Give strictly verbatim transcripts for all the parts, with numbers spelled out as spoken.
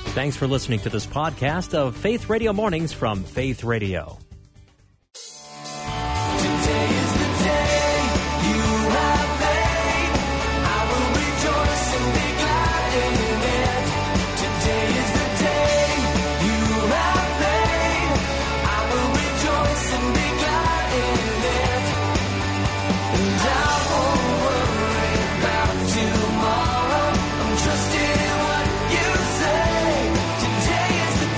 Thanks for listening to this podcast of Faith Radio Mornings from Faith Radio. Today is the day you have made. I will rejoice and be glad in it. Today is the day you have made. I will rejoice and be glad in it. And I won't worry about tomorrow. I'm trusting in what you say. Today is the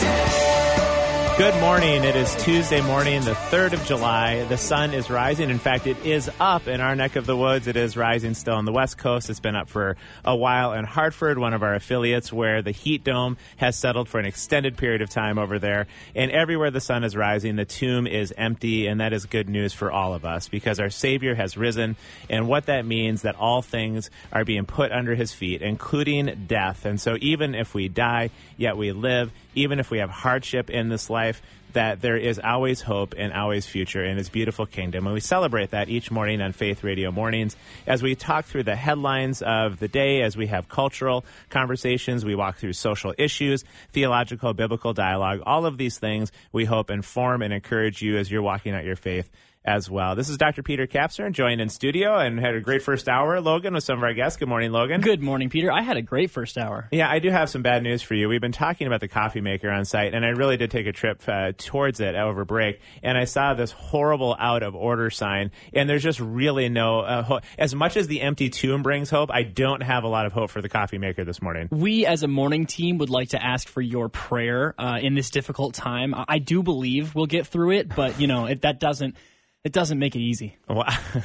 day. Good morning. It is Tuesday morning, the third of July. The sun is rising. In fact, it is up in our neck of the woods. It is rising still on the West Coast. It's been up for a while in Hartford, one of our affiliates, where the heat dome has settled for an extended period of time over there. And everywhere the sun is rising, the tomb is empty, and that is good news for all of us because our Savior has risen, and what that means that all things are being put under his feet, including death. And so even if we die, yet we live, even if we have hardship in this life, that there is always hope and always future in his beautiful kingdom. And we celebrate that each morning on Faith Radio Mornings as we talk through the headlines of the day, as we have cultural conversations, we walk through social issues, theological, biblical dialogue. All of these things we hope inform and encourage you as you're walking out your faith as well. This is Doctor Peter Kapsner, joined in studio and had a great first hour, Logan, with some of our guests. Good morning, Logan. Good morning, Peter. I had a great first hour. Yeah, I do have some bad news for you. We've been talking about the coffee maker on site, and I really did take a trip uh, towards it over break, and I saw this horrible out of order sign, and there's just really no uh, hope. As much as the empty tomb brings hope, I don't have a lot of hope for the coffee maker this morning. We, as a morning team, would like to ask for your prayer uh, in this difficult time. I do believe we'll get through it, but, you know, it, that doesn't It doesn't make it easy. Well,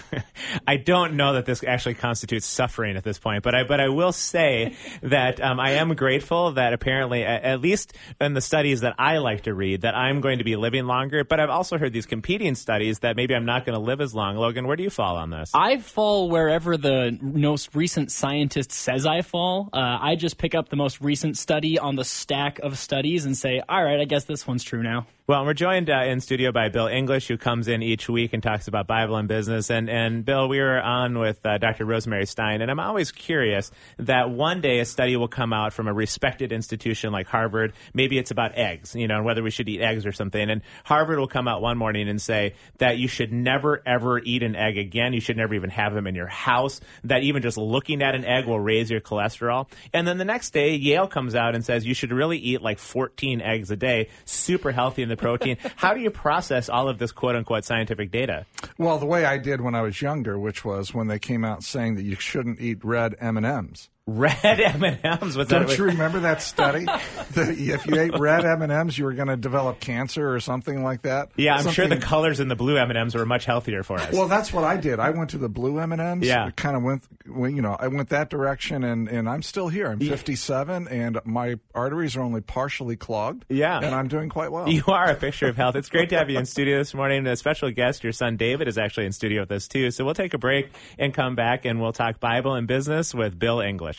I don't know that this actually constitutes suffering at this point, but I but I will say that um, I am grateful that apparently, at least in the studies that I like to read, that I'm going to be living longer. But I've also heard these competing studies that maybe I'm not going to live as long. Logan, where do you fall on this? I fall wherever the most recent scientist says I fall. Uh, I just pick up the most recent study on the stack of studies and say, all right, I guess this one's true now. Well, we're joined uh, in studio by Bill English, who comes in each week and talks about Bible and business. And, and Bill, we were on with uh, Doctor Rosemary Stein, and I'm always curious that one day a study will come out from a respected institution like Harvard. Maybe it's about eggs, you know, and whether we should eat eggs or something. And Harvard will come out one morning and say that you should never, ever eat an egg again. You should never even have them in your house, that even just looking at an egg will raise your cholesterol. And then the next day, Yale comes out and says you should really eat like fourteen eggs a day, super healthy in the protein. How do you process all of this quote-unquote scientific data? Well, the way I did when I was younger, which was when they came out saying that you shouldn't eat red M and M's. Red M and M's? Was Don't that, you remember that study? That if you ate red M and M's, you were going to develop cancer or something like that? Yeah, I'm something... sure the colors in the blue M and M's were much healthier for us. Well, that's what I did. I went to the blue M and M's. Yeah. Kind of went, you know, I went that direction, and, and I'm still here. I'm fifty-seven, and my arteries are only partially clogged. Yeah. And I'm doing quite well. You are a picture of health. It's great to have you in studio this morning. A special guest, your son David, is actually in studio with us, too. So we'll take a break and come back, and we'll talk Bible and business with Bill English.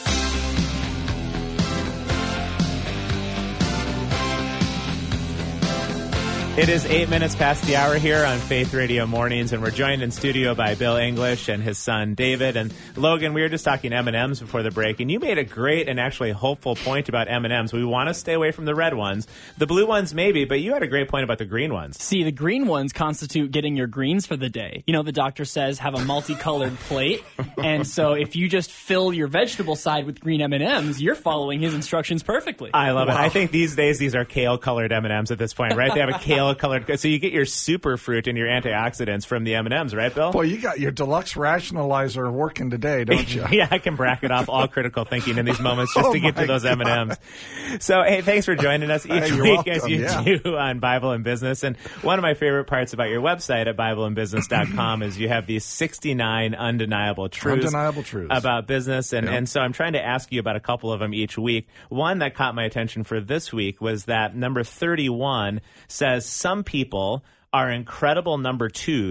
It is eight minutes past the hour here on Faith Radio Mornings, and we're joined in studio by Bill English and his son David. And Logan, we were just talking M and M's before the break, and you made a great and actually hopeful point about M and M's. We want to stay away from the red ones. The blue ones maybe, but you had a great point about the green ones. See, the green ones constitute getting your greens for the day. You know, the doctor says have a multicolored plate, and so if you just fill your vegetable side with green M and M's, you're following his instructions perfectly. I love wow. it. I think these days these are kale-colored M and M's at this point, right? They have a kale colored, so you get your super fruit and your antioxidants from the M and M's, right, Bill? Boy, you got your deluxe rationalizer working today, don't you? Yeah, I can bracket off all critical thinking in these moments just oh to get to those God. M and M's. So, hey, thanks for joining us each hey, week welcome. as you yeah. do on Bible and Business. And one of my favorite parts about your website at Bible and Business dot com is you have these sixty-nine undeniable truths, undeniable truths. about business. And, yep. and so I'm trying to ask you about a couple of them each week. One that caught my attention for this week was that number thirty-one says some people are incredible number twos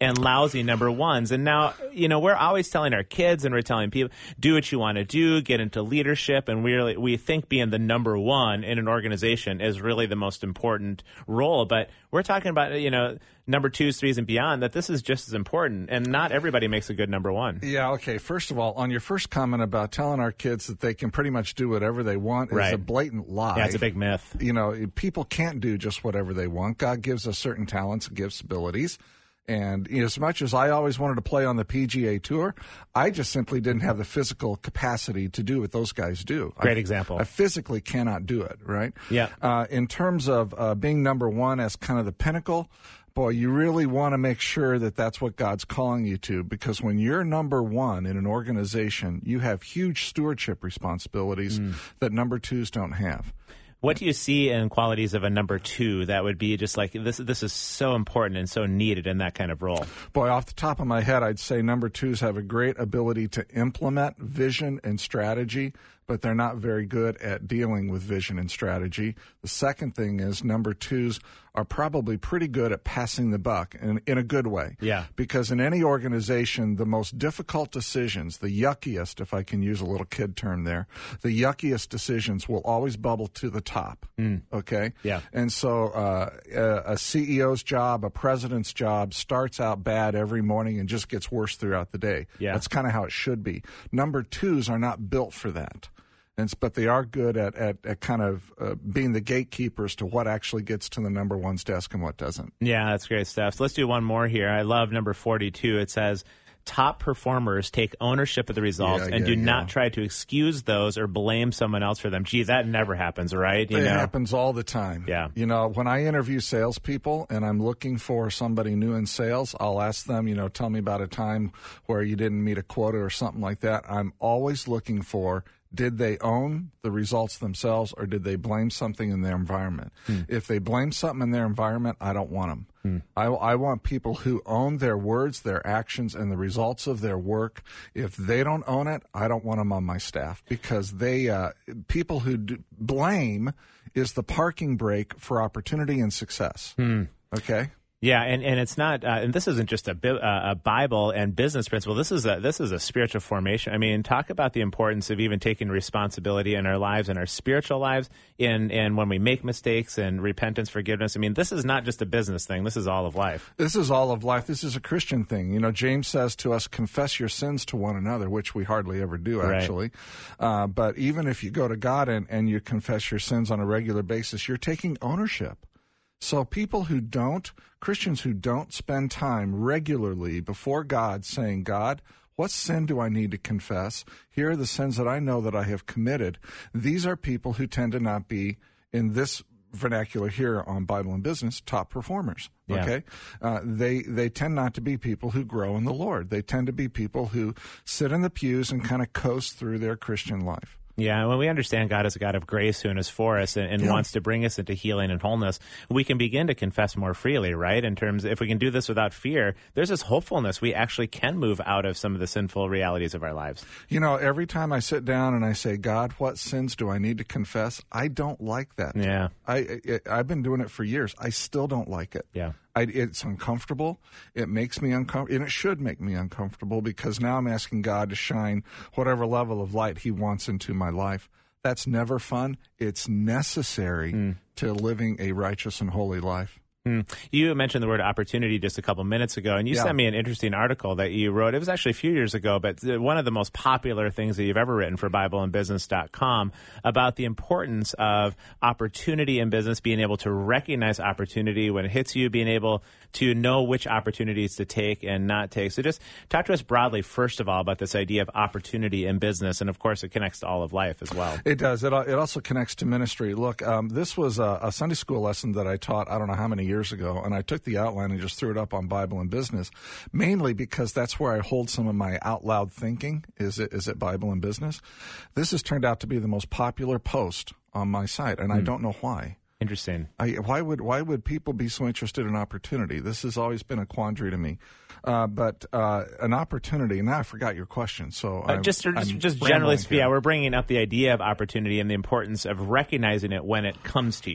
and lousy number ones. And now, you know, we're always telling our kids and we're telling people, do what you want to do, get into leadership. And we really, we think being the number one in an organization is really the most important role. But we're talking about, you know, number twos, threes, and beyond, that this is just as important. And not everybody makes a good number one. Yeah, okay. First of all, on your first comment about telling our kids that they can pretty much do whatever they want Right. is a blatant lie. Yeah, it's a big myth. You know, people can't do just whatever they want. God gives us certain talents, gifts, abilities. And you know, as much as I always wanted to play on the P G A Tour, I just simply didn't have the physical capacity to do what those guys do. Great I, example. I physically cannot do it, right? Yeah. Uh, in terms of uh, being number one as kind of the pinnacle, boy, you really want to make sure that that's what God's calling you to, because when you're number one in an organization, you have huge stewardship responsibilities Mm. that number twos don't have. What do you see in qualities of a number two that would be just like, this This is so important and so needed in that kind of role? Boy, off the top of my head, I'd say number twos have a great ability to implement vision and strategy, but they're not very good at dealing with vision and strategy. The second thing is number twos are probably pretty good at passing the buck in, in a good way. Yeah. Because in any organization, the most difficult decisions, the yuckiest, if I can use a little kid term there, the yuckiest decisions will always bubble to the top. Mm. Okay? Yeah. And so uh, a, a C E O's job, a president's job starts out bad every morning and just gets worse throughout the day. Yeah. That's kind of how it should be. Number twos are not built for that. And, but they are good at, at, at kind of uh, being the gatekeepers to what actually gets to the number one's desk and what doesn't. Yeah, that's great stuff. So let's do one more here. I love number forty-two. It says, top performers take ownership of the results Yeah, and yeah, do yeah. not try to excuse those or blame someone else for them. Gee, that never happens, right? You It know? happens all the time. Yeah. You know, when I interview salespeople and I'm looking for somebody new in sales, I'll ask them, you know, tell me about a time where you didn't meet a quota or something like that. I'm always looking for, did they own the results themselves or did they blame something in their environment? Hmm. If they blame something in their environment, I don't want them. Hmm. I, I want people who own their words, their actions, and the results of their work. If they don't own it, I don't want them on my staff, because they uh, people who do, blame is the parking brake for opportunity and success. Hmm. Okay? Yeah, and, and it's not, uh, and this isn't just a, bi- uh, a Bible and business principle. This is a this is a spiritual formation. I mean, talk about the importance of even taking responsibility in our lives and our spiritual lives, in and when we make mistakes and repentance, forgiveness. I mean, this is not just a business thing. This is all of life. This is all of life. This is a Christian thing. You know, James says to us, confess your sins to one another, which we hardly ever do, Right. actually. Uh, but even if you go to God and, and you confess your sins on a regular basis, you're taking ownership. So people who don't, Christians who don't spend time regularly before God saying, God, what sin do I need to confess? Here are the sins that I know that I have committed. These are people who tend to not be, in this vernacular here on Bible and Business, top performers. Yeah. Okay? Uh, they, they tend not to be people who grow in the Lord. They tend to be people who sit in the pews and kind of coast through their Christian life. Yeah, when we understand God as a God of grace who is for us and, and Yeah. wants to bring us into healing and wholeness, we can begin to confess more freely, right? In terms, if we can do this without fear, there's this hopefulness. We actually can move out of some of the sinful realities of our lives. You know, every time I sit down and I say, God, what sins do I need to confess? I don't like that. Yeah. I, I I've been doing it for years. I still don't like it. Yeah. I, it's uncomfortable. It makes me uncomfortable, and it should make me uncomfortable, because now I'm asking God to shine whatever level of light He wants into my life. That's never fun. It's necessary Mm. to living a righteous and holy life. Hmm. You mentioned the word opportunity just a couple minutes ago, and you Yeah. sent me an interesting article that you wrote. It was actually a few years ago, but one of the most popular things that you've ever written for Bible and Business dot com about the importance of opportunity in business, being able to recognize opportunity when it hits you, being able to know which opportunities to take and not take. So just talk to us broadly, first of all, about this idea of opportunity in business, and of course it connects to all of life as well. It does. It, it also connects to ministry. Look, um, this was a, a Sunday school lesson that I taught, I don't know how many years ago, and I took the outline and just threw it up on Bible and Business, mainly because that's where I hold some of my out loud thinking, is it, is it Bible and Business. This has turned out to be the most popular post on my site, and I don't know why. Interesting. I, why would why would people be so interested in opportunity? This has always been a quandary to me. Uh, but uh, an opportunity. Now I forgot your question. So Uh, I'm, just, I'm just, just rambling generally, here. yeah, we're bringing up the idea of opportunity and the importance of recognizing it when it comes to you.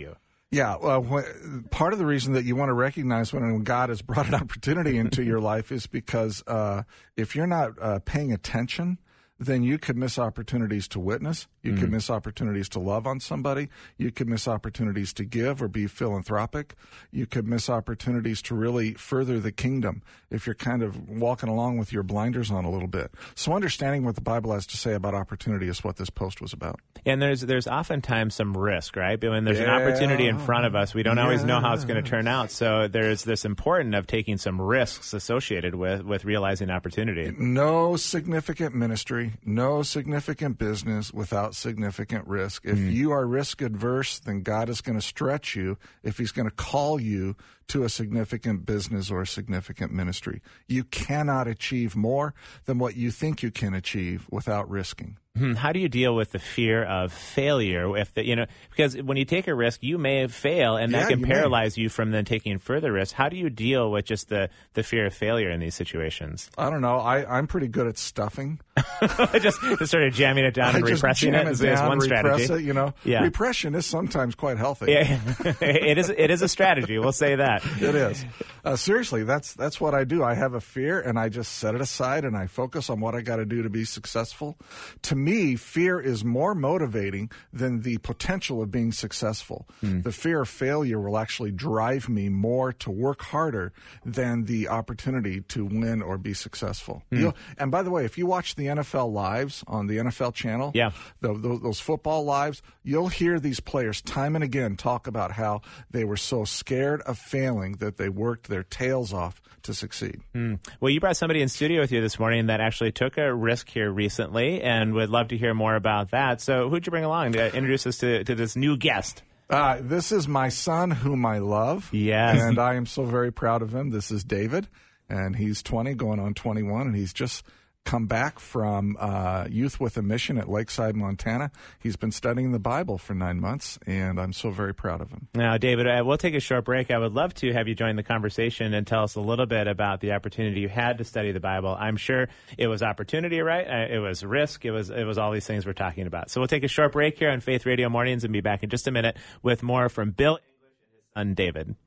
Yeah, well, wh- part of the reason that you want to recognize when God has brought an opportunity into your life is because uh, if you're not uh, paying attention, then you could miss opportunities to witness. You mm. could miss opportunities to love on somebody. You could miss opportunities to give or be philanthropic. You could miss opportunities to really further the kingdom if you're kind of walking along with your blinders on a little bit. So understanding what the Bible has to say about opportunity is what this post was about. And there's there's oftentimes some risk, right? When there's yeah. an opportunity in front of us, we don't yeah. always know how it's going to turn out. So there's this important of taking some risks associated with, with realizing opportunity. No significant ministry, no significant business without significant risk. If mm. you are risk adverse, then God is going to stretch you if he's going to call you to a significant business or a significant ministry. You cannot achieve more than what you think you can achieve without risking. How do you deal with the fear of failure? If the, you know, because when you take a risk, you may fail, and that yeah, can you paralyze may. you from then taking further risks. How do you deal with just the, the fear of failure in these situations? I don't know. I, I'm pretty good at stuffing. just, just sort of jamming it down and I just repressing jam it is, it down, is one repress strategy. It, you know, yeah. Repression is sometimes quite healthy. Yeah, it is. It is a strategy. We'll say that. It is. Uh, seriously, that's that's what I do. I have a fear, and I just set it aside, and I focus on what I got to do to be successful. To me, fear is more motivating than the potential of being successful. Mm. The fear of failure will actually drive me more to work harder than the opportunity to win or be successful. Mm. You'll, and by the way, if you watch the N F L lives on the N F L channel, yeah. the, the, those football lives, you'll hear these players time and again talk about how they were so scared of failing that they worked their tails off to succeed. Mm. Well, you brought somebody in studio with you this morning that actually took a risk here recently, and would love to hear more about that. So who'd you bring along to introduce us to, to this new guest? Uh, this is my son, whom I love. Yes. And I am so very proud of him. This is David, and he's twenty, going on twenty-one, and he's just come back from uh, Youth with a Mission at Lakeside, Montana. He's been studying the Bible for nine months, and I'm so very proud of him. Now, David, uh, we'll take a short break. I would love to have you join the conversation and tell us a little bit about the opportunity you had to study the Bible. I'm sure it was opportunity, right? Uh, it was risk. It was it was all these things we're talking about. So we'll take a short break here on Faith Radio Mornings and be back in just a minute with more from Bill English and his son, David.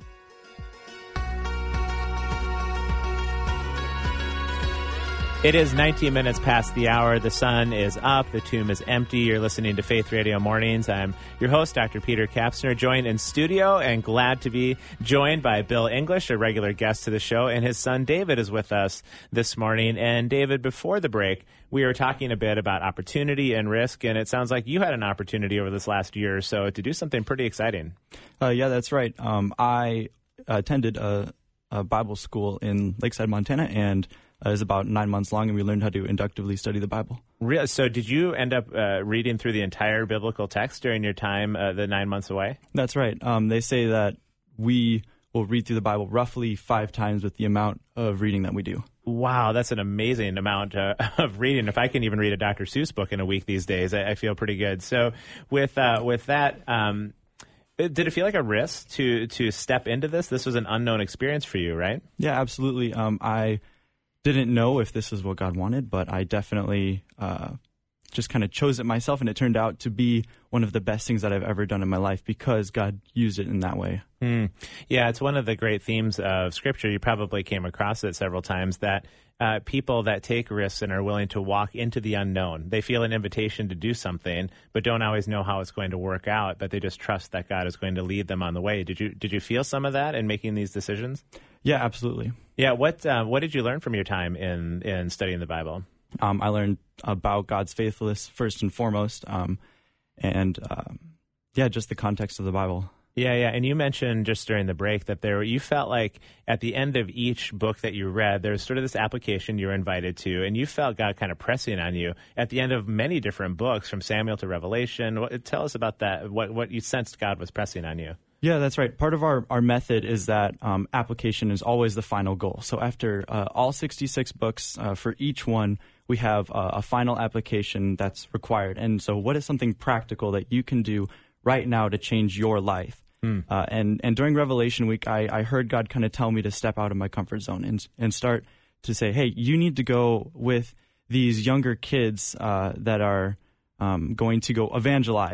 It is nineteen minutes past the hour. The sun is up. The tomb is empty. You're listening to Faith Radio Mornings. I'm your host, Doctor Peter Kapsner, joined in studio and glad to be joined by Bill English, a regular guest to the show, and his son David is with us this morning. And David, before the break, we were talking a bit about opportunity and risk, and it sounds like you had an opportunity over this last year or so to do something pretty exciting. Uh, yeah, that's right. Um, I attended a, a Bible school in Lakeside, Montana, and Uh, it was about nine months long, and we learned how to inductively study the Bible. Really? So did you end up uh, reading through the entire biblical text during your time, uh, the nine months away? That's right. Um, they say that we will read through the Bible roughly five times with the amount of reading that we do. Wow, that's an amazing amount uh, of reading. If I can even read a Doctor Seuss book in a week these days, I, I feel pretty good. So with uh, with that, um, did it feel like a risk to, to step into this? This was an unknown experience for you, right? Yeah, absolutely. Um, I... didn't know if this is what God wanted, but I definitely uh, just kind of chose it myself, and it turned out to be one of the best things that I've ever done in my life because God used it in that way. Mm. Yeah, it's one of the great themes of Scripture. You probably came across it several times, that uh, people that take risks and are willing to walk into the unknown, they feel an invitation to do something, but don't always know how it's going to work out, but they just trust that God is going to lead them on the way. Did you did you feel some of that in making these decisions? Yeah, absolutely. Yeah, what uh, what did you learn from your time in, in studying the Bible? Um, I learned about God's faithfulness first and foremost, um, and um, yeah, just the context of the Bible. Yeah, yeah, and you mentioned just during the break that there you felt like at the end of each book that you read, there was sort of this application you were invited to, and you felt God kind of pressing on you at the end of many different books, from Samuel to Revelation. What, tell us about that, what, what you sensed God was pressing on you. Yeah, that's right. Part of our, our method is that um, application is always the final goal. So after uh, all sixty-six books, uh, for each one, we have uh, a final application that's required. And so what is something practical that you can do right now to change your life? Mm. Uh, and, and during Revelation Week, I, I heard God kind of tell me to step out of my comfort zone and, and start to say, hey, you need to go with these younger kids uh, that are um, going to go evangelize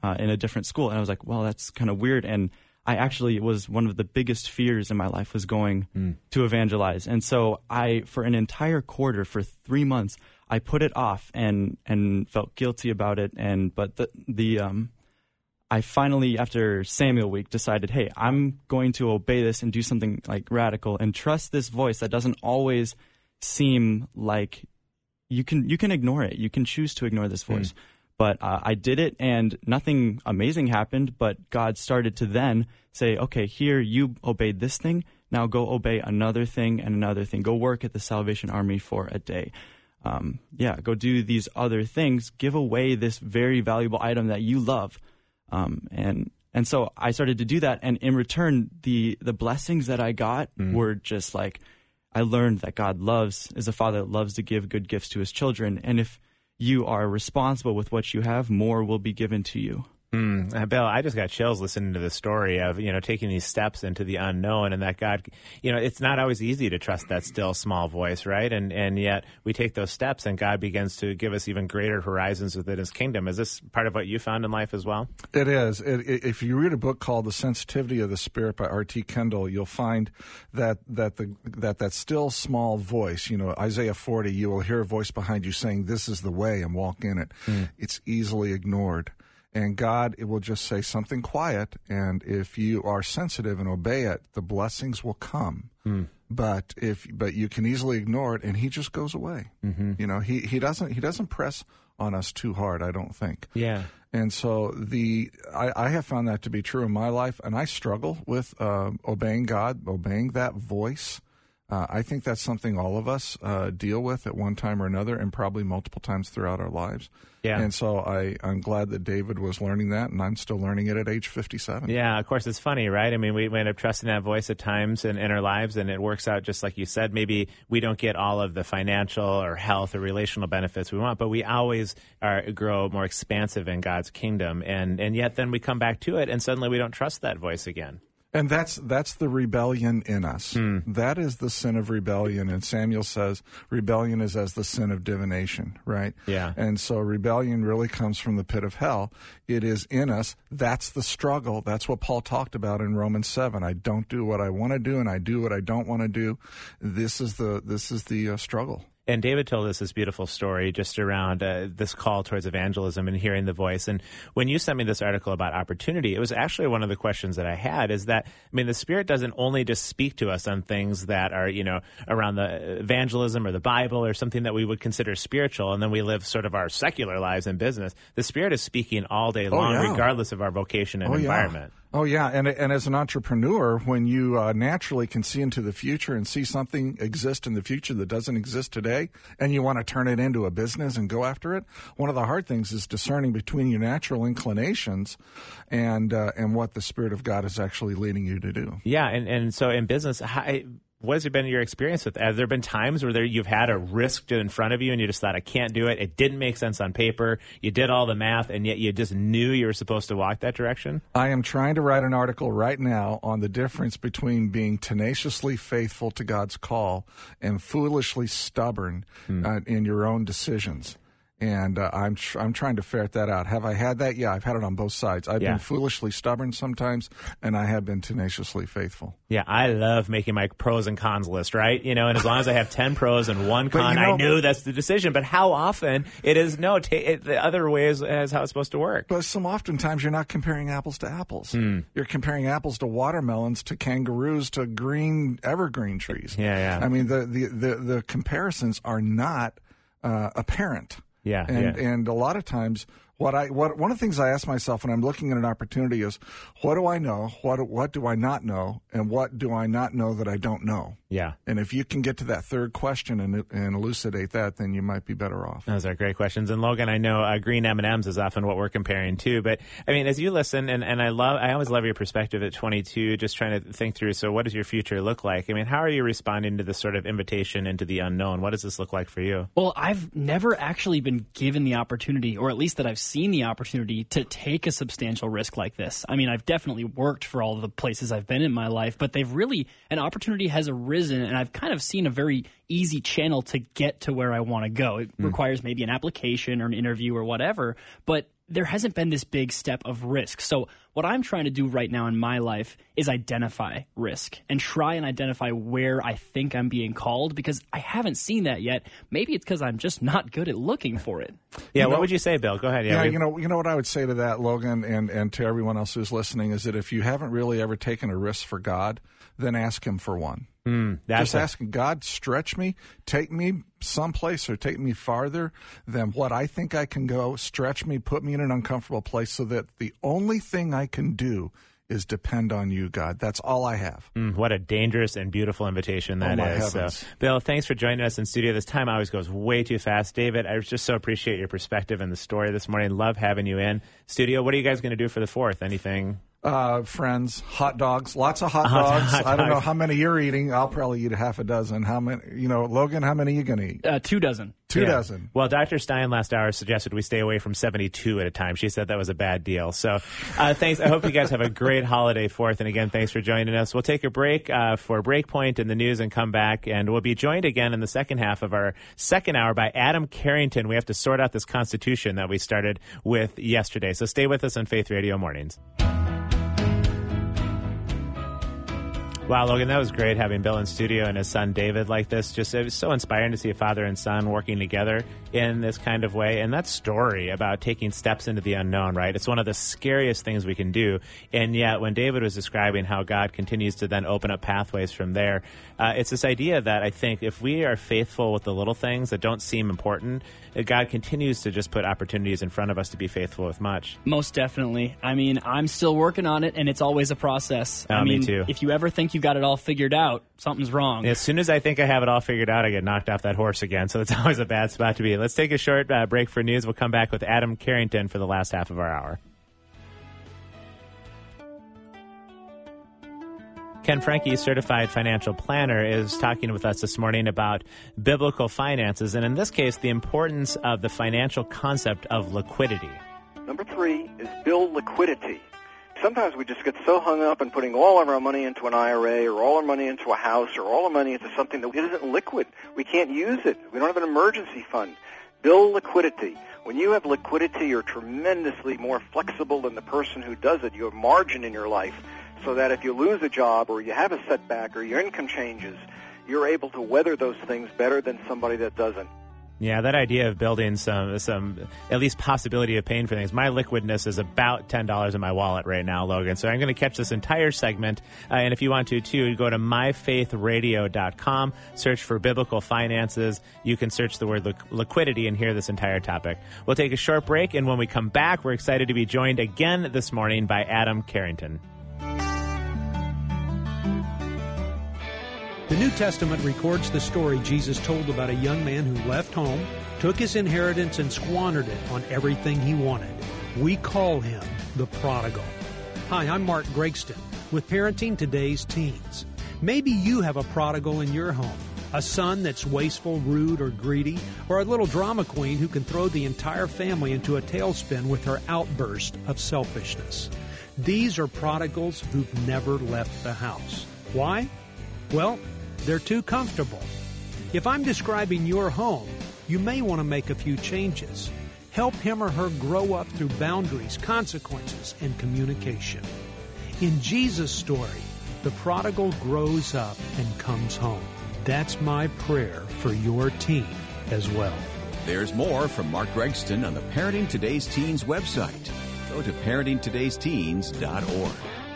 uh, in a different school. And I was like, well, that's kind of weird. And I actually was one of the biggest fears in my life was going mm. to evangelize. And so I, for an entire quarter, for three months, I put it off and, and felt guilty about it. And, but the, the, um, I finally, after Samuel week, decided, hey, I'm going to obey this and do something like radical and trust this voice that doesn't always seem like you can, you can ignore it. You can choose to ignore this voice. Mm. But uh, I did it, and nothing amazing happened, but God started to then say, okay, here, you obeyed this thing, now go obey another thing and another thing. Go work at the Salvation Army for a day. Um, yeah, go do these other things. Give away this very valuable item that you love. Um, and and so I started to do that, and in return, the, the blessings that I got mm. were just like, I learned that God loves, is a father that loves to give good gifts to his children, and if you are responsible with what you have, more will be given to you. Mm, uh, Bill, I just got chills listening to the story of, you know, taking these steps into the unknown, and that God, you know, it's not always easy to trust that still small voice, right? And and yet we take those steps and God begins to give us even greater horizons within his kingdom. Is this part of what you found in life as well? It is. It, it, if you read a book called The Sensitivity of the Spirit by R T Kendall, you'll find that that the that that still small voice, you know, Isaiah forty, you will hear a voice behind you saying, "This is the way," and walk in it. Mm. It's easily ignored. And God, it will just say something quiet, and if you are sensitive and obey it, the blessings will come. Mm. But if but you can easily ignore it, and he just goes away. Mm-hmm. You know, he, he doesn't he doesn't press on us too hard, I don't think. Yeah. And so the I, I have found that to be true in my life, and I struggle with uh, obeying God, obeying that voice. Uh, I think that's something all of us uh, deal with at one time or another, and probably multiple times throughout our lives. Yeah. And so I, I'm glad that David was learning that, and I'm still learning it at age fifty-seven. Yeah, of course, it's funny, right? I mean, we, we end up trusting that voice at times in, in our lives, and it works out just like you said. Maybe we don't get all of the financial or health or relational benefits we want, but we always are, grow more expansive in God's kingdom, and, and yet then we come back to it, and suddenly we don't trust that voice again. And that's that's the rebellion in us. Mm. That is the sin of rebellion. And Samuel says rebellion is as the sin of divination, right? Yeah. And so rebellion really comes from the pit of hell. It is in us. That's the struggle. That's what Paul talked about in Romans seven. I don't do what I want to do, and I do what I don't want to do. This is the this is the uh, struggle. And David told us this beautiful story just around uh, this call towards evangelism and hearing the voice. And when you sent me this article about opportunity, it was actually one of the questions that I had is that, I mean, the Spirit doesn't only just speak to us on things that are, you know, around the evangelism or the Bible or something that we would consider spiritual, and then we live sort of our secular lives in business. The Spirit is speaking all day long, oh, yeah. regardless of our vocation and oh, environment. Yeah. Oh, yeah, and and as an entrepreneur, when you uh, naturally can see into the future and see something exist in the future that doesn't exist today, and you want to turn it into a business and go after it, one of the hard things is discerning between your natural inclinations and uh, and what the Spirit of God is actually leading you to do. Yeah, and, and so in business, how, what has been your experience with that? Have there been times where there, you've had a risk in front of you and you just thought, I can't do it, it didn't make sense on paper, you did all the math, and yet you just knew you were supposed to walk that direction? I am trying to write an article right now on the difference between being tenaciously faithful to God's call and foolishly stubborn hmm. uh, in your own decisions. And uh, I'm tr- I'm trying to ferret that out. Have I had that? Yeah, I've had it on both sides. I've yeah. been foolishly stubborn sometimes, and I have been tenaciously faithful. Yeah, I love making my pros and cons list, right? You know, and as long as I have ten pros and one con, you know, I knew that's the decision. But how often it is no, ta- it, the other way is, is how it's supposed to work. But some oftentimes you're not comparing apples to apples. Hmm. You're comparing apples to watermelons, to kangaroos, to green evergreen trees. Yeah, yeah. I mean, the the the, the comparisons are not uh, apparent. Yeah, and yeah. and a lot of times, what I what one of the things I ask myself when I'm looking at an opportunity is, what do I know? What what do I not know? And what do I not know that I don't know? Yeah. And if you can get to that third question and and elucidate that, then you might be better off. Those are great questions. And Logan, I know uh, green M and M's is often what we're comparing too. But I mean, as you listen, and, and I love, I always love your perspective at twenty-two, just trying to think through. So, what does your future look like? I mean, how are you responding to this sort of invitation into the unknown? What does this look like for you? Well, I've never actually been given the opportunity, or at least that I've seen the opportunity to take a substantial risk like this. I mean, I've definitely worked for all the places I've been in my life, but they've really, an opportunity has arisen, and I've kind of seen a very easy channel to get to where I want to go. It mm. requires maybe an application or an interview or whatever, but there hasn't been this big step of risk. So what I'm trying to do right now in my life is identify risk and try and identify where I think I'm being called, because I haven't seen that yet. Maybe it's because I'm just not good at looking for it. Yeah, You what know- would you say, Bill? Go ahead. Yeah, we- you know, you know what I would say to that, Logan, and, and to everyone else who's listening, is that if you haven't really ever taken a risk for God, then ask Him for one. Mm, that's Just a- asking God, stretch me, take me someplace or take me farther than what I think I can go, stretch me, put me in an uncomfortable place so that the only thing I can do is depend on you, God. That's all I have. Mm, what a dangerous and beautiful invitation that Oh, my is. heavens. So, Bill, thanks for joining us in studio. This time always goes way too fast. David, I just so appreciate your perspective and the story this morning. Love having you in studio. What are you guys going to do for the fourth? Anything? Uh, friends, hot dogs, lots of hot Hot- dogs. hot I don't know dogs. how many you're eating. I'll probably eat a half a dozen. How many, you know, Logan, how many are you going to eat? Uh, two dozen. Two Yeah. dozen. Well, Doctor Stein last hour suggested we stay away from seventy-two at a time. She said that was a bad deal. So uh, thanks. I hope you guys have a great holiday fourth. And again, thanks for joining us. We'll take a break uh, for Breakpoint in the news and come back. And we'll be joined again in the second half of our second hour by Adam Carrington. We have to sort out this Constitution that we started with yesterday. So stay with us on Faith Radio Mornings. Wow, Logan, that was great having Bill in studio and his son David like this. Just it was so inspiring to see a father and son working together in this kind of way. And that story about taking steps into the unknown, right? It's one of the scariest things we can do. And yet, when David was describing how God continues to then open up pathways from there, uh, it's this idea that I think if we are faithful with the little things that don't seem important, uh, God continues to just put opportunities in front of us to be faithful with much. Most definitely. I mean, I'm still working on it, and it's always a process. Oh, I me mean, too. if you ever think you got it all figured out, something's wrong. As soon as I think I have it all figured out, I get knocked off that horse again. So it's always a bad spot to be. Let's take a short uh, break for news. We'll come back with Adam Carrington for the last half of our hour. Ken Franke, certified financial planner, is talking with us this morning about biblical finances, and in this case, the importance of the financial concept of liquidity. Number three is build liquidity. Sometimes we just get so hung up in putting all of our money into an I R A or all our money into a house or all our money into something that isn't liquid. We can't use it. We don't have an emergency fund. Build liquidity. When you have liquidity, you're tremendously more flexible than the person who does it. You have margin in your life so that if you lose a job or you have a setback or your income changes, you're able to weather those things better than somebody that doesn't. Yeah, that idea of building some, some at least possibility of paying for things. My liquidness is about ten dollars in my wallet right now, Logan. So I'm going to catch this entire segment. Uh, and if you want to, too, go to my faith radio dot com, search for biblical finances. You can search the word li- liquidity and hear this entire topic. We'll take a short break. And when we come back, we're excited to be joined again this morning by Adam Carrington. The New Testament records the story Jesus told about a young man who left home, took his inheritance, and squandered it on everything he wanted. We call him the prodigal. Hi, I'm Mark Gregston with Parenting Today's Teens. Maybe you have a prodigal in your home, a son that's wasteful, rude, or greedy, or a little drama queen who can throw the entire family into a tailspin with her outburst of selfishness. These are prodigals who've never left the house. Why? Well, they're too comfortable. If I'm describing your home, you may want to make a few changes. Help him or her grow up through boundaries, consequences, and communication. In Jesus' story, the prodigal grows up and comes home. That's my prayer for your teen as well. There's more from Mark Gregston on the Parenting Today's Teens website. Go to parenting todays teens dot org.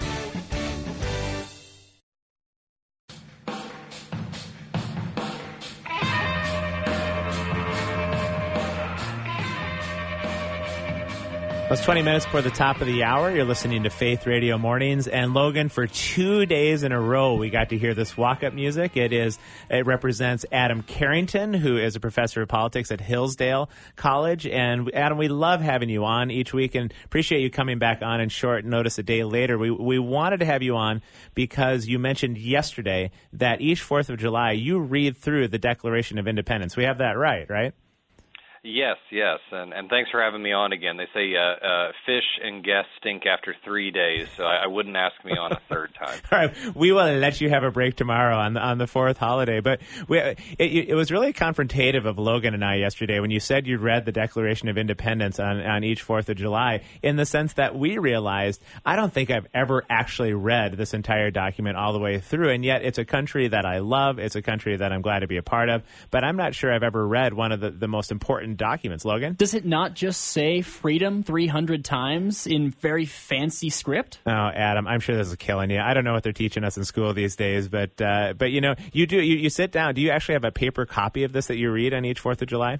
Well, it's twenty minutes before the top of the hour. You're listening to Faith Radio Mornings. And Logan, for two days in a row, we got to hear this walk-up music. It is, it represents Adam Carrington, who is a professor of politics at Hillsdale College. And Adam, we love having you on each week and appreciate you coming back on in short notice a day later. We, we wanted to have you on because you mentioned yesterday that each fourth of July you read through the Declaration of Independence. We have that right, right? Yes, yes, and, and thanks for having me on again. They say uh, uh, fish and guests stink after three days, so I, I wouldn't ask me on a third time. All right, we will let you have a break tomorrow on the, on the fourth holiday. But we, it, it was really confrontative of Logan and I yesterday when you said you'd read the Declaration of Independence on, on each fourth of July, in the sense that we realized, I don't think I've ever actually read this entire document all the way through, and yet it's a country that I love, it's a country that I'm glad to be a part of, but I'm not sure I've ever read one of the, the most important documents. Logan? Does it not just say freedom three hundred times in very fancy script? Oh, Adam, I'm sure this is killing you. I don't know what they're teaching us in school these days, but uh, but you know, you do you, you sit down. Do you actually have a paper copy of this that you read on each fourth of July?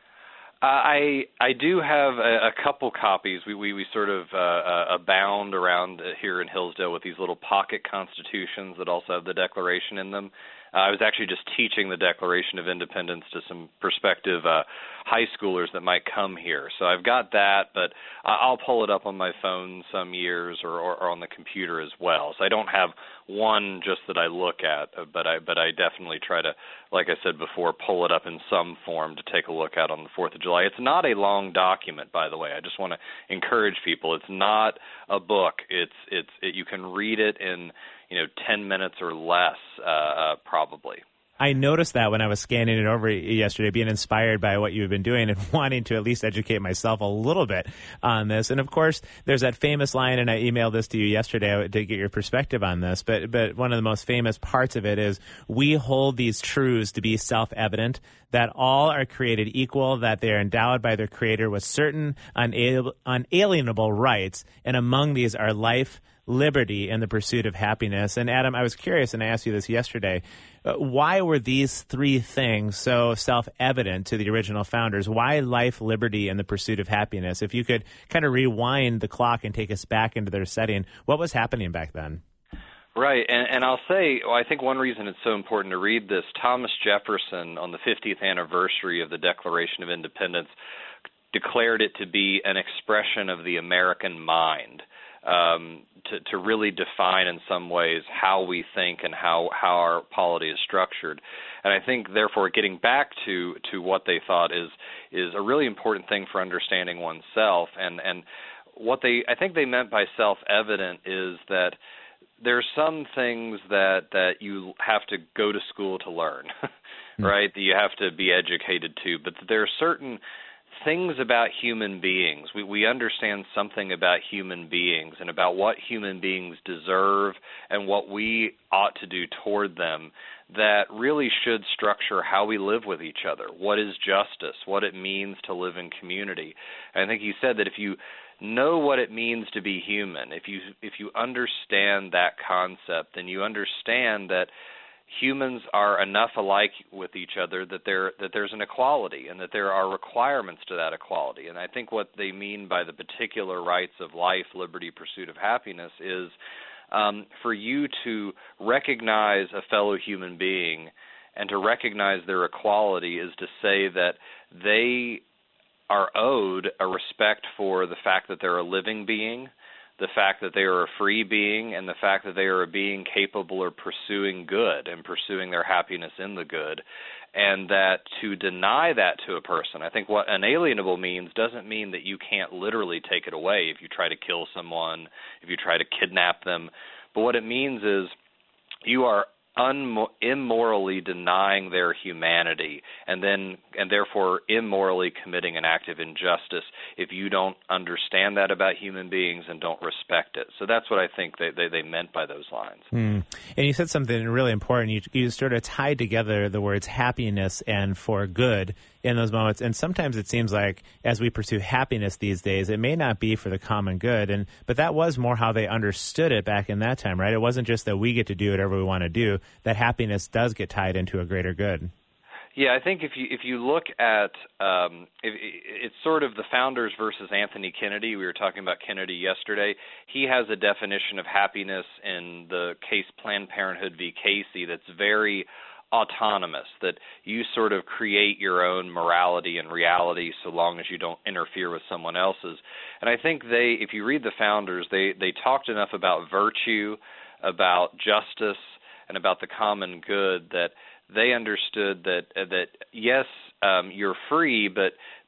Uh, I I do have a, a couple copies. We we, we sort of uh, uh, abound around here in Hillsdale with these little pocket constitutions that also have the Declaration in them. Uh, I was actually just teaching the Declaration of Independence to some prospective uh, high schoolers that might come here. So I've got that, but I'll pull it up on my phone some years or, or, or on the computer as well. So I don't have one just that I look at, but I but I definitely try to, like I said before, pull it up in some form to take a look at on the fourth of July. It's not a long document, by the way. I just want to encourage people. It's not a book. It's it's it, you can read it in you know, ten minutes or less, uh, uh, probably. I noticed that when I was scanning it over yesterday, being inspired by what you've been doing and wanting to at least educate myself a little bit on this. And of course, there's that famous line, and I emailed this to you yesterday to get your perspective on this, but but one of the most famous parts of it is, we hold these truths to be self-evident, that all are created equal, that they are endowed by their Creator with certain unal- unalienable rights, and among these are life, liberty, and the pursuit of happiness. And Adam, I was curious, and I asked you this yesterday, uh, why were these three things so self-evident to the original founders? Why life, liberty, and the pursuit of happiness? If you could kind of rewind the clock and take us back into their setting, what was happening back then? Right, and, and I'll say, well, I think one reason it's so important to read this, Thomas Jefferson, on the fiftieth anniversary of the Declaration of Independence, declared it to be an expression of the American mind. Um, to, to really define in some ways how we think and how, how our polity is structured. And I think, therefore, getting back to, to what they thought is is a really important thing for understanding oneself. And, and what they I think they meant by self-evident is that there's some things that, that you have to go to school to learn, right, that you have to be educated to. But there are certain things about human beings. We we understand something about human beings and about what human beings deserve and what we ought to do toward them that really should structure how we live with each other. What is justice? What it means to live in community. And I think he said that if you know what it means to be human, if you if you understand that concept, then you understand that humans are enough alike with each other that there that there's an equality and that there are requirements to that equality. And I think what they mean by the particular rights of life, liberty, pursuit of happiness is um, for you to recognize a fellow human being and to recognize their equality is to say that they are owed a respect for the fact that they're a living being, the fact that they are a free being, and the fact that they are a being capable of pursuing good and pursuing their happiness in the good, and that to deny that to a person, I think what unalienable means doesn't mean that you can't literally take it away if you try to kill someone, if you try to kidnap them, but what it means is you are un- immorally denying their humanity and then and therefore immorally committing an act of injustice if you don't understand that about human beings and don't respect it. So that's what I think they, they, they meant by those lines. Mm. And you said something really important. You, you sort of tied together the words happiness and for good in those moments. And sometimes it seems like as we pursue happiness these days, it may not be for the common good. And but that was more how they understood it back in that time, right? It wasn't just that we get to do whatever we want to do, that happiness does get tied into a greater good. Yeah, I think if you if you look at um, if, it's sort of the founders versus Anthony Kennedy. We were talking about Kennedy yesterday. He has a definition of happiness in the case Planned Parenthood v. Casey that's very autonomous, that you sort of create your own morality and reality so long as you don't interfere with someone else's. And I think they, if you read the founders, they, they talked enough about virtue, about justice, and about the common good that they understood that that yes, um, you're free, but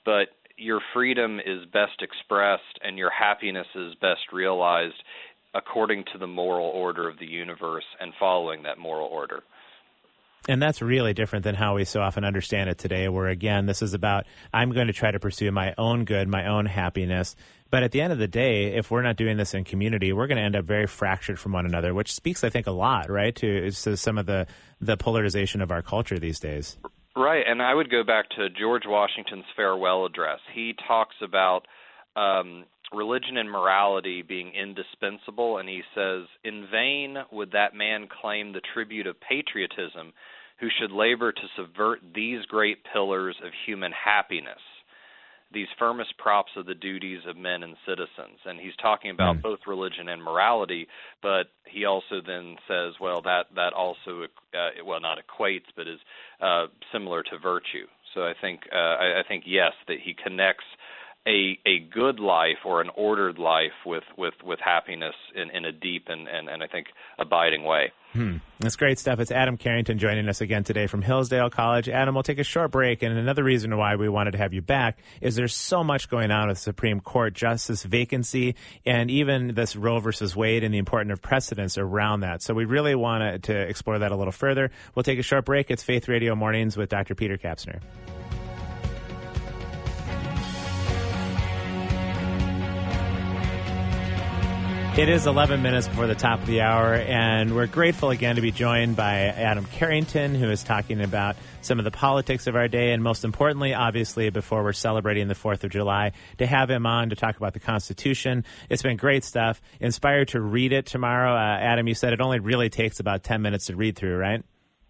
but your freedom is best expressed and your happiness is best realized according to the moral order of the universe and following that moral order. And that's really different than how we so often understand it today, where, again, this is about, I'm going to try to pursue my own good, my own happiness. But at the end of the day, if we're not doing this in community, we're going to end up very fractured from one another, which speaks, I think, a lot, right, to, to some of the, the polarization of our culture these days. Right, and I would go back to George Washington's farewell address. He talks about um, religion and morality being indispensable, and he says, "In vain would that man claim the tribute of patriotism who should labor to subvert these great pillars of human happiness, these firmest props of the duties of men and citizens." And he's talking about mm. both religion and morality, but he also then says, well, that, that also, uh, well, not equates, but is uh, similar to virtue. So I think, uh, I, I think, yes, that he connects a a good life or an ordered life with, with, with happiness in, in a deep and, and, and I think abiding way. Hmm. That's great stuff. It's Adam Carrington joining us again today from Hillsdale College. Adam, we'll take a short break, and another reason why we wanted to have you back is there's so much going on with the Supreme Court justice vacancy and even this Roe versus Wade and the importance of precedents around that. So we really wanted to explore that a little further. We'll take a short break. It's Faith Radio Mornings with Doctor Peter Kapsner. It is eleven minutes before the top of the hour, and we're grateful again to be joined by Adam Carrington, who is talking about some of the politics of our day, and most importantly, obviously, before we're celebrating the fourth of July, to have him on to talk about the Constitution. It's been great stuff. Inspired to read it tomorrow. Uh, Adam, you said it only really takes about ten minutes to read through, right?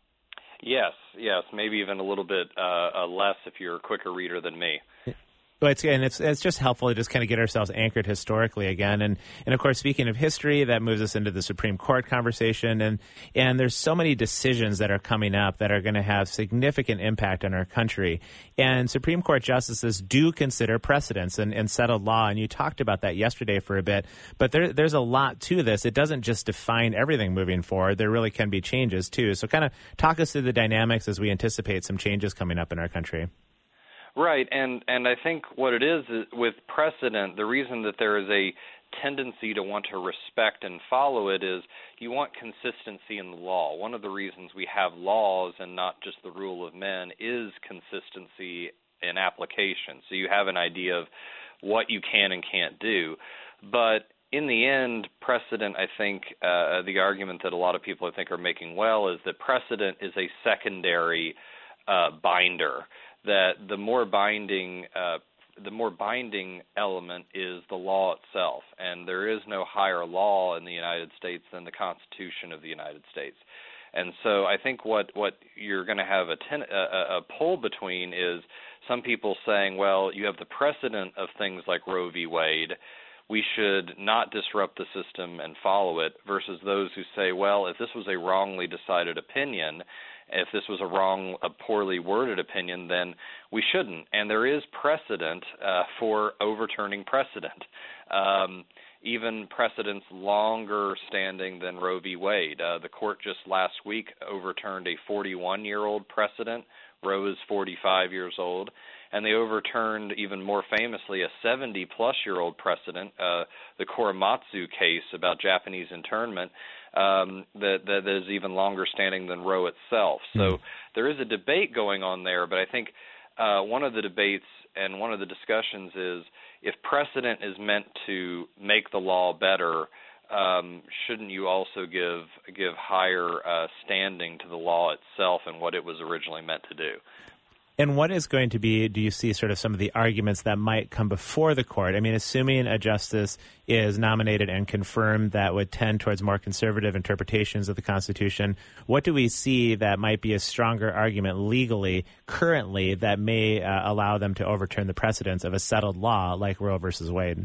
Yes, yes, maybe even a little bit uh, uh, less if you're a quicker reader than me. Well, it's, and it's it's just helpful to just kind of get ourselves anchored historically again. And, and of course, speaking of history, that moves us into the Supreme Court conversation. And, and there's so many decisions that are coming up that are going to have significant impact on our country. And Supreme Court justices do consider precedents and, and settled law. And you talked about that yesterday for a bit. But there, there's a lot to this. It doesn't just define everything moving forward. There really can be changes, too. So kind of talk us through the dynamics as we anticipate some changes coming up in our country. Right, and, and I think what it is, is with precedent, the reason that there is a tendency to want to respect and follow it is you want consistency in the law. One of the reasons we have laws and not just the rule of men is consistency in application. So you have an idea of what you can and can't do. But in the end, precedent, I think, uh, the argument that a lot of people I think are making well is that precedent is a secondary uh, binder. That the more binding, uh, the more binding element is the law itself, and there is no higher law in the United States than the Constitution of the United States. And so I think what, what you're going to have a, ten, a, a pull between is some people saying, well, you have the precedent of things like Roe v. Wade, we should not disrupt the system and follow it, versus those who say, well, if this was a wrongly decided opinion, if this was a wrong, a poorly worded opinion, then we shouldn't. And there is precedent uh, for overturning precedent, um, even precedents longer standing than Roe v. Wade. Uh, the court just last week overturned a forty-one-year-old precedent. Roe is forty-five years old. And they overturned, even more famously, a seventy-plus-year-old precedent, uh, the Korematsu case about Japanese internment, um, that, that is even longer standing than Roe itself. So mm. there is a debate going on there, but I think uh, one of the debates and one of the discussions is if precedent is meant to make the law better, um, shouldn't you also give give higher uh, standing to the law itself and what it was originally meant to do? And what is going to be, do you see sort of some of the arguments that might come before the court? I mean, assuming a justice is nominated and confirmed that would tend towards more conservative interpretations of the Constitution, what do we see that might be a stronger argument legally currently that may uh, allow them to overturn the precedents of a settled law like Roe versus Wade?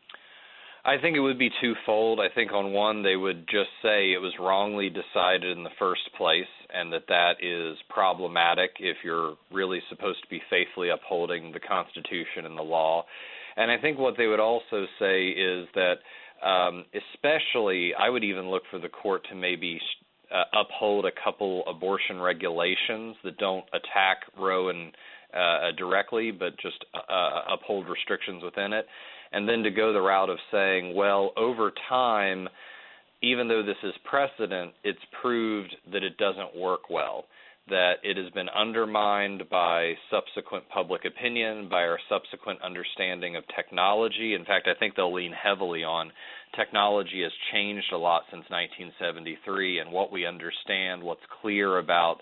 I think it would be twofold. I think on one, they would just say it was wrongly decided in the first place and that that is problematic if you're really supposed to be faithfully upholding the Constitution and the law. And I think what they would also say is that um, especially I would even look for the court to maybe uh, uphold a couple abortion regulations that don't attack Roe and uh, directly, but just uh, uphold restrictions within it, and then to go the route of saying, well, over time, even though this is precedent, it's proved that it doesn't work well, that it has been undermined by subsequent public opinion, by our subsequent understanding of technology. In fact, I think they'll lean heavily on technology has changed a lot since nineteen seventy-three, and what we understand, what's clear about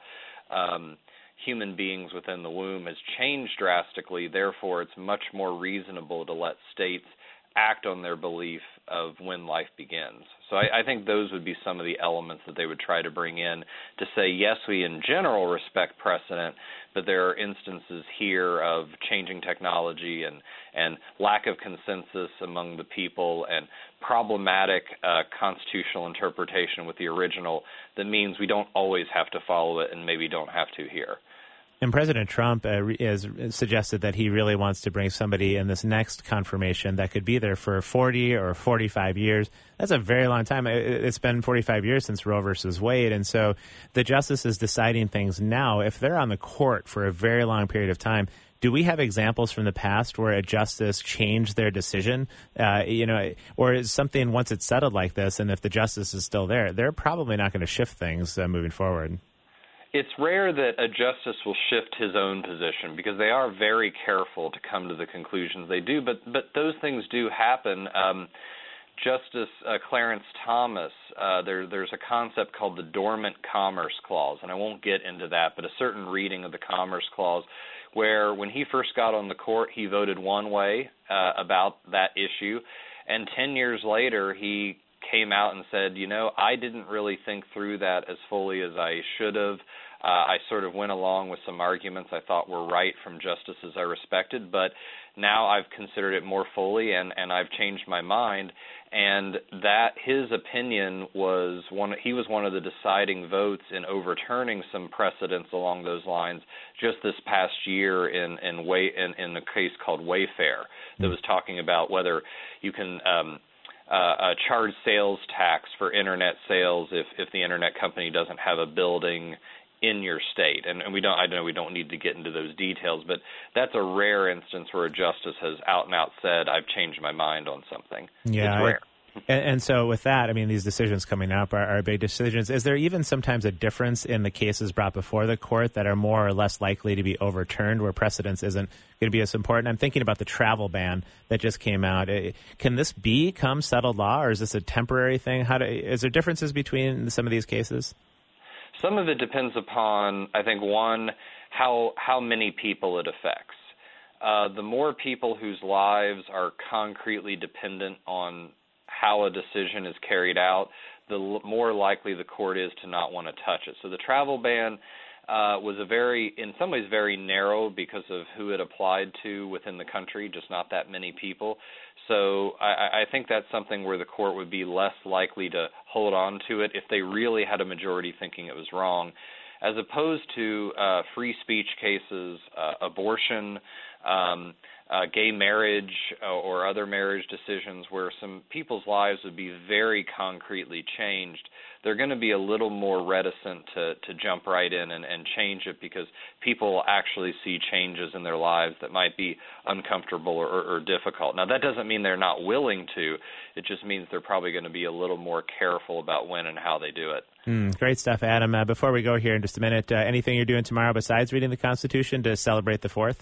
um, human beings within the womb has changed drastically. Therefore, it's much more reasonable to let states act on their belief of when life begins. So I, I think those would be some of the elements that they would try to bring in to say, yes, we in general respect precedent, but there are instances here of changing technology and, and lack of consensus among the people and problematic uh, constitutional interpretation with the original that means we don't always have to follow it and maybe don't have to here. And President Trump uh, has suggested that he really wants to bring somebody in this next confirmation that could be there for forty or forty-five years. That's a very long time. It's been forty-five years since Roe versus Wade. And so the justices deciding things now, if they're on the court for a very long period of time, do we have examples from the past where a justice changed their decision? Uh, you know, or is something, once it's settled like this, and if the justice is still there, they're probably not going to shift things uh, moving forward? It's rare that a justice will shift his own position because they are very careful to come to the conclusions they do, but but those things do happen. Um, Justice uh, Clarence Thomas, uh, there, there's a concept called the Dormant Commerce Clause, and I won't get into that, but a certain reading of the Commerce Clause where when he first got on the court, he voted one way uh, about that issue, and ten years later he came out and said, you know, I didn't really think through that as fully as I should have. Uh, I sort of went along with some arguments I thought were right from justices I respected, but now I've considered it more fully and, and I've changed my mind. And that his opinion was one, he was one of the deciding votes in overturning some precedents along those lines just this past year in, in, way, in, in a case called Wayfair that was talking about whether you can um, Uh, a charge sales tax for Internet sales if, if the Internet company doesn't have a building in your state. And, and we don't, I know we don't need to get into those details, but that's a rare instance where a justice has out and out said, I've changed my mind on something. Yeah, it's rare. And, and so with that, I mean, these decisions coming up are, are big decisions. Is there even sometimes a difference in the cases brought before the court that are more or less likely to be overturned where precedence isn't going to be as important? I'm thinking about the travel ban that just came out. Can this become settled law, or is this a temporary thing? How do, is there differences between some of these cases? Some of it depends upon, I think, one, how how many people it affects. Uh, the more people whose lives are concretely dependent on how a decision is carried out, the l- more likely the court is to not want to touch it. So the travel ban uh, was a very, in some ways, very narrow because of who it applied to within the country, just not that many people. So I, I think that's something where the court would be less likely to hold on to it if they really had a majority thinking it was wrong, as opposed to uh, free speech cases, uh, abortion, um, uh, gay marriage, uh, or other marriage decisions where some people's lives would be very concretely changed. They're going to be a little more reticent to, to jump right in and, and change it because people will actually see changes in their lives that might be uncomfortable or, or, or difficult. Now, that doesn't mean they're not willing to. It just means they're probably going to be a little more careful about when and how they do it. Mm, great stuff, Adam. Uh, before we go here in just a minute, uh, anything you're doing tomorrow besides reading the Constitution to celebrate the fourth?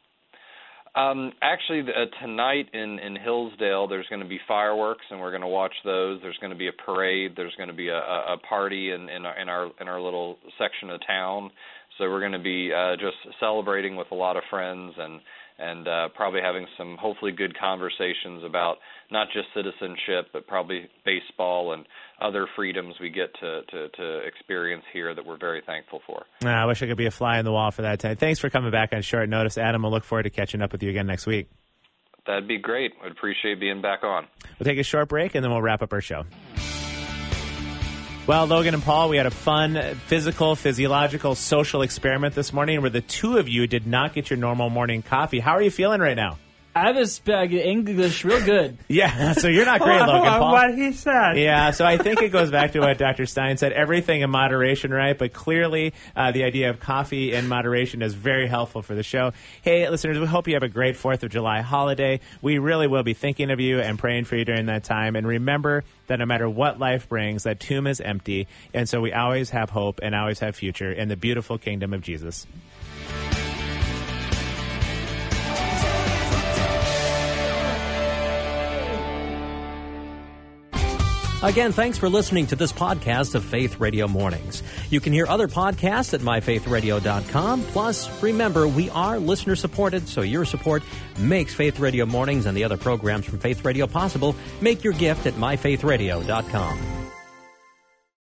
Um, actually, uh, tonight in, in Hillsdale, there's going to be fireworks, and we're going to watch those. There's going to be a parade. There's going to be a, a party in, in, our, in our in our little section of town. So we're going to be uh, just celebrating with a lot of friends and and uh, probably having some hopefully good conversations about not just citizenship, but probably baseball and other freedoms we get to, to, to experience here that we're very thankful for. Uh, I wish I could be a fly in the wall for that tonight. Thanks for coming back on short notice, Adam. We'll look forward to catching up with you again next week. That'd be great. I'd appreciate being back on. We'll take a short break, and then we'll wrap up our show. Well, Logan and Paul, we had a fun physical, physiological, social experiment this morning where the two of you did not get your normal morning coffee. How are you feeling right now? I have speak English real good. Yeah, so you're not great, Logan Paul. What he said. Yeah, so I think it goes back to what Doctor Stein said, everything in moderation, right? But clearly uh, the idea of coffee in moderation is very helpful for the show. Hey, listeners, we hope you have a great fourth of July holiday. We really will be thinking of you and praying for you during that time. And remember that no matter what life brings, that tomb is empty. And so we always have hope and always have future in the beautiful kingdom of Jesus. Again, thanks for listening to this podcast of Faith Radio Mornings. You can hear other podcasts at my faith radio dot com. Plus, remember, we are listener-supported, so your support makes Faith Radio Mornings and the other programs from Faith Radio possible. Make your gift at my faith radio dot com.